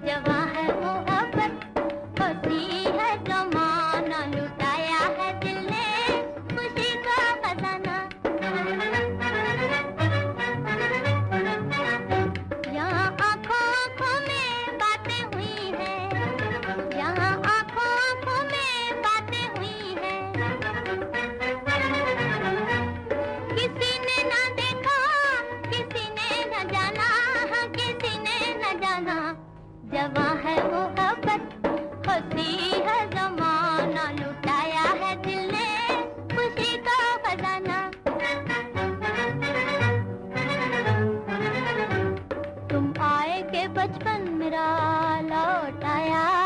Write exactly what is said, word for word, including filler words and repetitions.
जवां है मोहब्बत, होती है जमाना, लुटाया है दिल ने खुशी का खजाना। यहाँ आँखों आँखों में बातें हुई हैं, यहाँ आँखों आँखों में बातें हुई हैं। किसी ने ना देखा, किसी ने न जाना, हाँ किसी ने न जाना। जवां है मोहब्बत, होती है जमाना, लुटाया है दिल ने खुशी का खजाना। तुम आए के बचपन मेरा लौट आया।